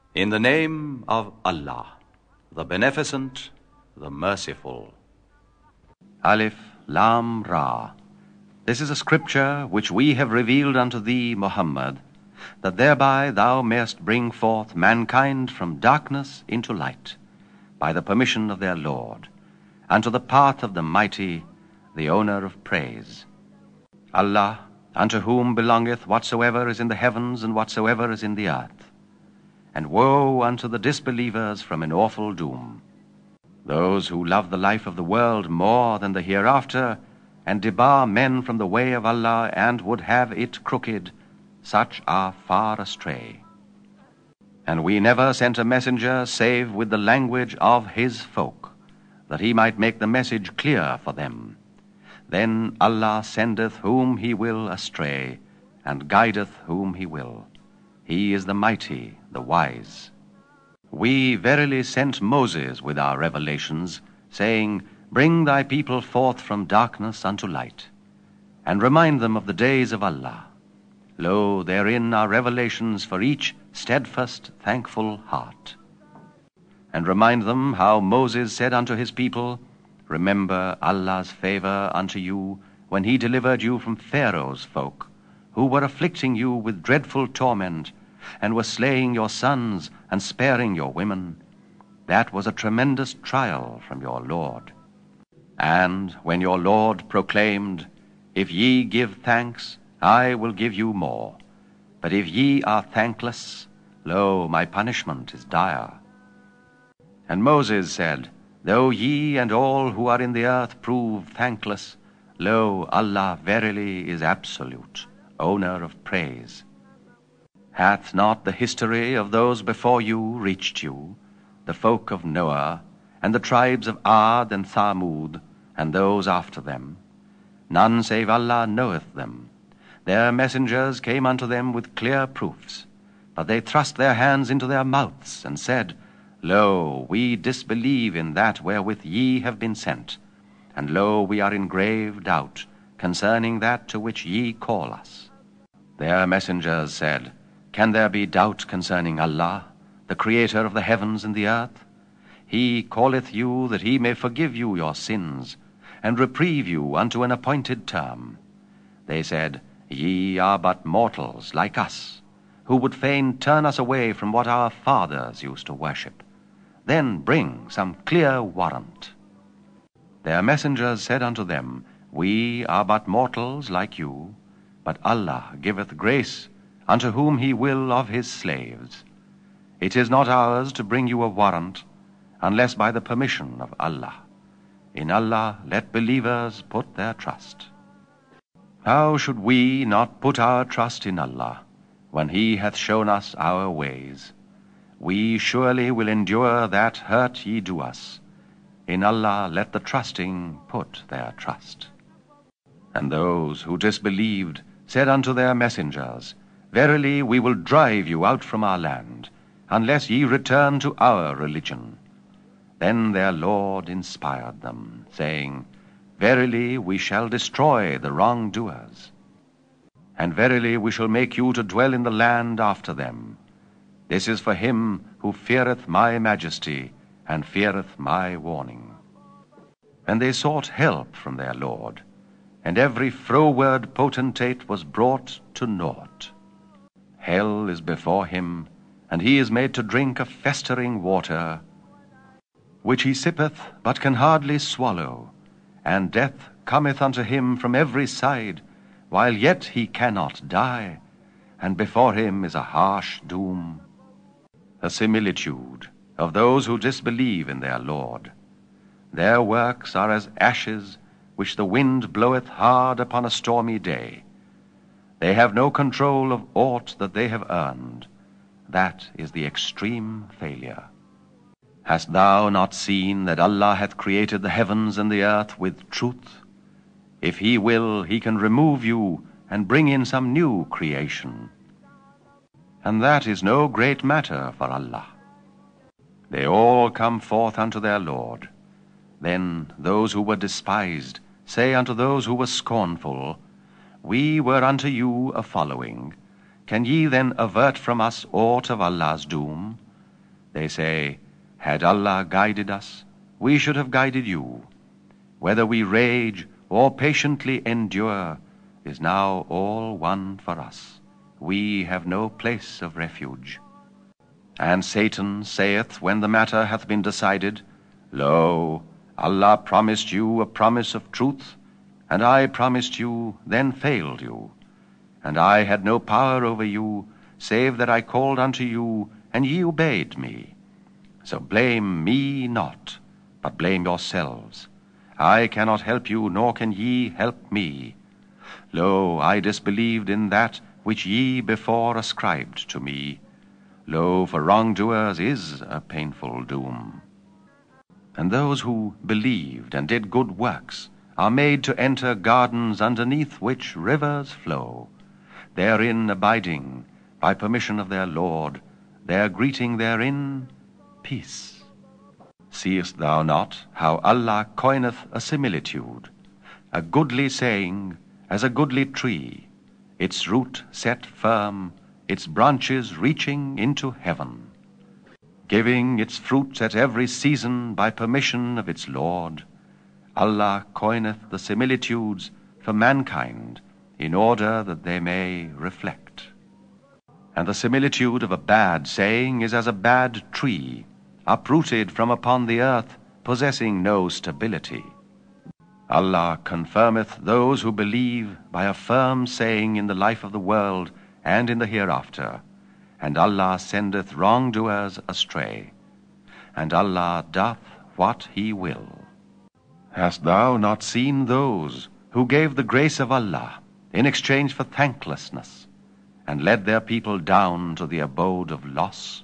In the name of Allah, the Beneficent, the Merciful. Alif Lam Ra. This is a scripture which we have revealed unto thee, Muhammad, that thereby thou mayest bring forth mankind from darkness into light, by the permission of their Lord, unto the path of the Mighty, the owner of praise. Allah, unto whom belongeth whatsoever is in the heavens and whatsoever is in the earth. And woe unto the disbelievers from an awful doom. Those who love the life of the world more than the hereafter, and debar men from the way of Allah, and would have it crooked, such are far astray. And we never sent a messenger save with the language of his folk, that he might make the message clear for them. Then Allah sendeth whom he will astray, and guideth whom he will. He is the mighty, the wise. We verily sent Moses with our revelations, saying, Bring thy people forth from darkness unto light, and remind them of the days of Allah. Lo, therein are revelations for each steadfast, thankful heart. And remind them how Moses said unto his people, Remember Allah's favor unto you, when he delivered you from Pharaoh's folk, who were afflicting you with dreadful torment, and were slaying your sons and sparing your women. That was a tremendous trial from your Lord. And when your Lord proclaimed, If ye give thanks, I will give you more. But if ye are thankless, lo, my punishment is dire. And Moses said, Though ye and all who are in the earth prove thankless, lo, Allah verily is absolute, owner of praise. Hath not the history of those before you reached you, the folk of Noah, and the tribes of Ad and Thamud, and those after them? None save Allah knoweth them. Their messengers came unto them with clear proofs, but they thrust their hands into their mouths, and said, Lo, we disbelieve in that wherewith ye have been sent, and lo, we are in grave doubt concerning that to which ye call us. Their messengers said, Can there be doubt concerning Allah, the Creator of the heavens and the earth? He calleth you that he may forgive you your sins, and reprieve you unto an appointed term. They said, Ye are but mortals like us, who would fain turn us away from what our fathers used to worship. Then bring some clear warrant. Their messengers said unto them, We are but mortals like you, but Allah giveth grace unto whom he will of his slaves. It is not ours to bring you a warrant, unless by the permission of Allah. In Allah let believers put their trust. How should we not put our trust in Allah, when he hath shown us our ways? We surely will endure that hurt ye do us. In Allah let the trusting put their trust. And those who disbelieved said unto their messengers, Verily we will drive you out from our land, unless ye return to our religion. Then their Lord inspired them, saying, Verily we shall destroy the wrongdoers. And verily we shall make you to dwell in the land after them. This is for him who feareth my majesty, and feareth my warning. And they sought help from their Lord, and every froward potentate was brought to naught. Hell is before him, and he is made to drink a festering water, which he sippeth, but can hardly swallow, and death cometh unto him from every side, while yet he cannot die, and before him is a harsh doom. A similitude of those who disbelieve in their Lord. Their works are as ashes which the wind bloweth hard upon a stormy day. They have no control of aught that they have earned. That is the extreme failure. Hast thou not seen that Allah hath created the heavens and the earth with truth? If he will, he can remove you and bring in some new creation. And that is no great matter for Allah. They all come forth unto their Lord. Then those who were despised say unto those who were scornful, We were unto you a following. Can ye then avert from us aught of Allah's doom? They say, had Allah guided us, we should have guided you. Whether we rage or patiently endure is now all one for us. We have no place of refuge. And Satan saith, when the matter hath been decided, Lo, Allah promised you a promise of truth, and I promised you, then failed you. And I had no power over you, save that I called unto you, and ye obeyed me. So blame me not, but blame yourselves. I cannot help you, nor can ye help me. Lo, I disbelieved in that which ye before ascribed to me. Lo, for wrongdoers is a painful doom. And those who believed and did good works are made to enter gardens underneath which rivers flow, therein abiding by permission of their Lord, their greeting therein, peace. Seest thou not how Allah coineth a similitude, a goodly saying as a goodly tree, its root set firm, its branches reaching into heaven, giving its fruit at every season by permission of its Lord? Allah coineth the similitudes for mankind in order that they may reflect. And the similitude of a bad saying is as a bad tree, uprooted from upon the earth, possessing no stability. Allah confirmeth those who believe by a firm saying in the life of the world and in the hereafter, and Allah sendeth wrongdoers astray, and Allah doth what He will. Hast thou not seen those who gave the grace of Allah in exchange for thanklessness, and led their people down to the abode of loss,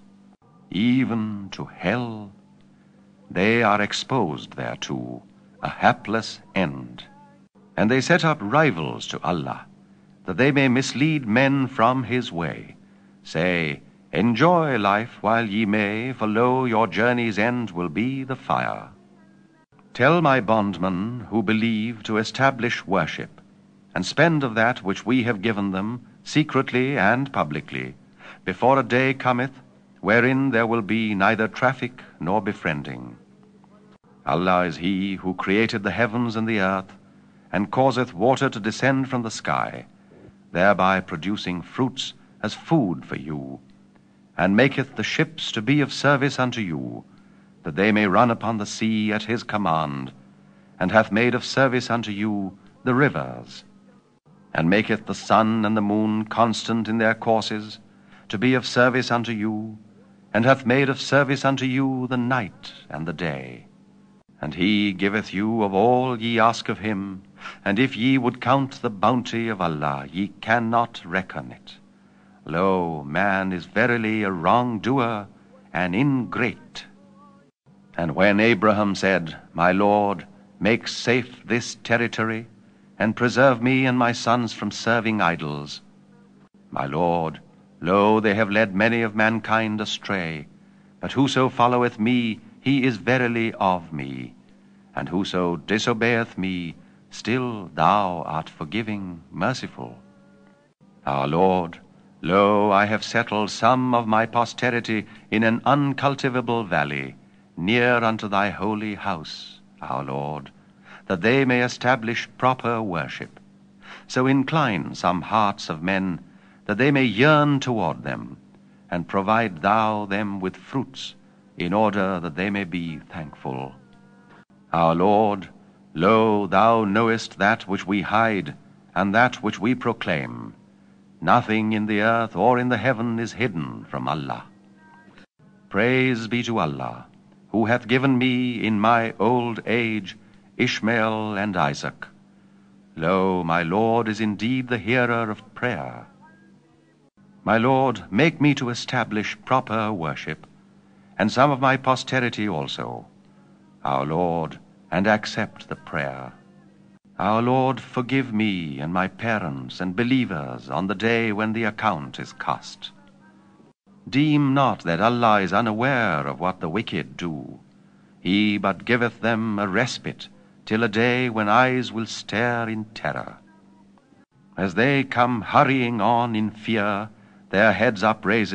even to hell? They are exposed thereto, a hapless end. And they set up rivals to Allah, that they may mislead men from His way. Say, enjoy life while ye may, for lo, your journey's end will be the fire. Tell my bondmen who believe to establish worship, and spend of that which we have given them, secretly and publicly, before a day cometh, wherein there will be neither traffic nor befriending. Allah is He who created the heavens and the earth, and causeth water to descend from the sky, thereby producing fruits as food for you, and maketh the ships to be of service unto you, that they may run upon the sea at His command, and hath made of service unto you the rivers, and maketh the sun and the moon constant in their courses, to be of service unto you, and hath made of service unto you the night and the day. And He giveth you of all ye ask of Him, and if ye would count the bounty of Allah, ye cannot reckon it. Lo, man is verily a wrongdoer, an ingrate. And when Abraham said, My Lord, make safe this territory, and preserve me and my sons from serving idols. My Lord, lo, they have led many of mankind astray, but whoso followeth me, he is verily of me, and whoso disobeyeth me, still thou art forgiving, merciful. Our Lord, lo, I have settled some of my posterity in an uncultivable valley, near unto thy holy house, our Lord, that they may establish proper worship. So incline some hearts of men, that they may yearn toward them, and provide thou them with fruits, in order that they may be thankful. Our Lord, lo, thou knowest that which we hide, and that which we proclaim. Nothing in the earth or in the heaven is hidden from Allah. Praise be to Allah, who hath given me in my old age Ishmael and Isaac. Lo, my Lord is indeed the hearer of prayer. My Lord, make me to establish proper worship, and some of my posterity also, our Lord, and accept the prayer. Our Lord, forgive me and my parents and believers on the day when the account is cast. Deem not that Allah is unaware of what the wicked do. He but giveth them a respite till a day when eyes will stare in terror. As they come hurrying on in fear, their heads upraised,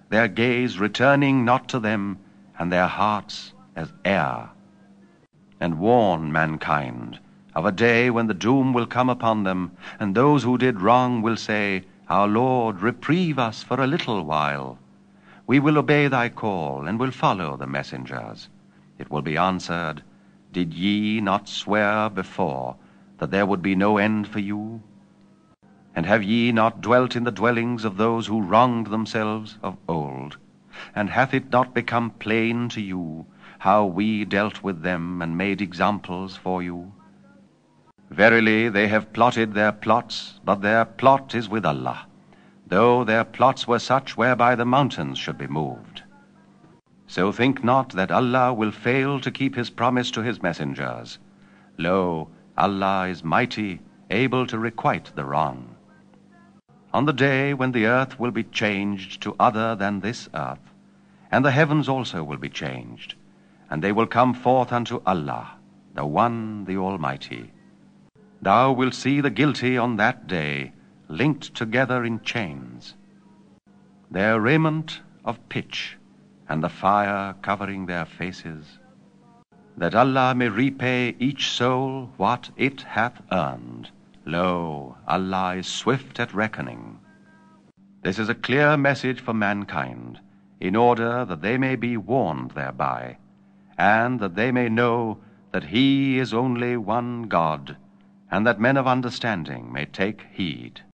their gaze returning not to them, and their hearts as air. And warn mankind of a day when the doom will come upon them, and those who did wrong will say, Our Lord, reprieve us for a little while. We will obey thy call, and will follow the messengers. It will be answered, Did ye not swear before that there would be no end for you? And have ye not dwelt in the dwellings of those who wronged themselves of old? And hath it not become plain to you how we dealt with them and made examples for you? Verily they have plotted their plots, but their plot is with Allah, though their plots were such whereby the mountains should be moved. So think not that Allah will fail to keep his promise to his messengers. Lo, Allah is mighty, able to requite the wrong. On the day when the earth will be changed to other than this earth, and the heavens also will be changed, and they will come forth unto Allah, the One, the Almighty. Thou wilt see the guilty on that day, linked together in chains, their raiment of pitch, and the fire covering their faces, that Allah may repay each soul what it hath earned. Lo, Allah is swift at reckoning. This is a clear message for mankind, in order that they may be warned thereby, and that they may know that He is only one God, and that men of understanding may take heed.